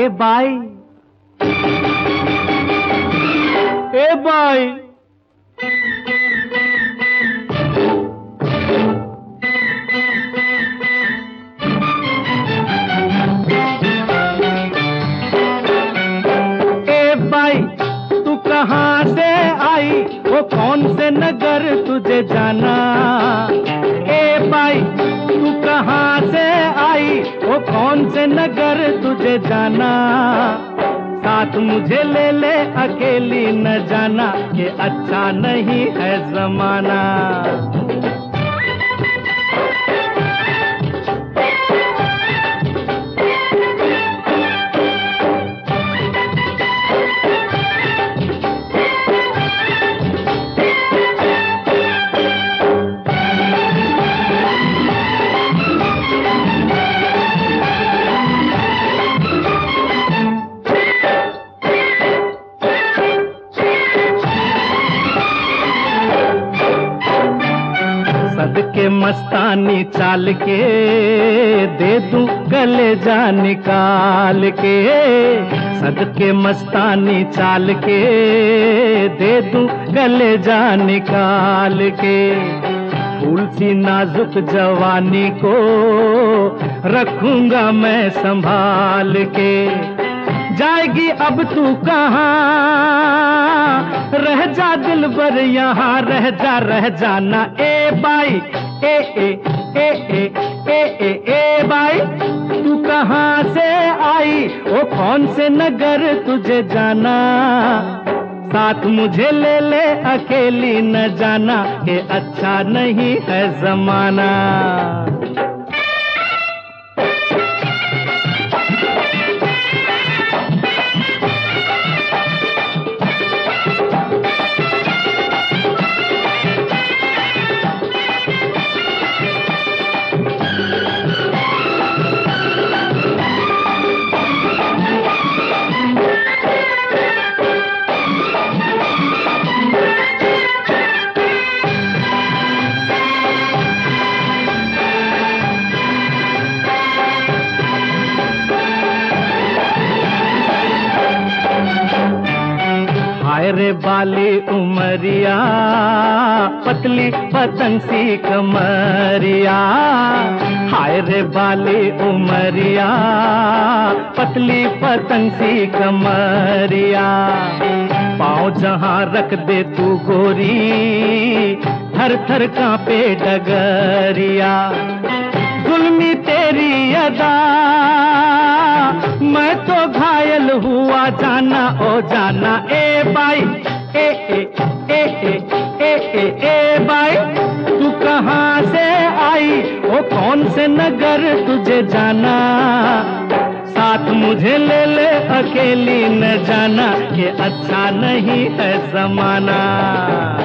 ए बाई, ए बाई, ए बाई तू कहाँ से आई, वो कौन से नगर तुझे जाना। ए बाई तू कहाँ से आई, वो कौन से नगर तुझे जाना। साथ मुझे ले ले अकेली न जाना, ये अच्छा नहीं है जमाना। के मस्तानी चाल के दे दूं कलेजा निकाल के। सदके मस्तानी चाल के दे दूं कलेजा निकाल के। फूल सी नाजुक जवानी को रखूंगा मैं संभाल के। जाएगी अब तू कहाँ, रह जा दिल भर यहाँ, रह जाना। ए बाई, ए ए ए ए ए ए ए बाई तू कहाँ से आई, वो कौन से नगर तुझे जाना। साथ मुझे ले ले अकेली न जाना, ये अच्छा नहीं है जमाना। रे बाली उमरिया, पतली पतंग सी कमरिया। हाय रे बाली उमरिया, पतली पतंग सी कमरिया। पाँव जहाँ रख दे तू गोरी, थर थर कांपे डगरिया। जुल्मी तेरी अदा, मैं तो घायल हुआ जाना ओ जाना। ए बाई, ए ए ए ए ए ए ए बाई तू कहाँ से आई, वो कौन से नगर तुझे जाना। साथ मुझे ले ले अकेली न जाना, ये अच्छा नहीं है जमाना।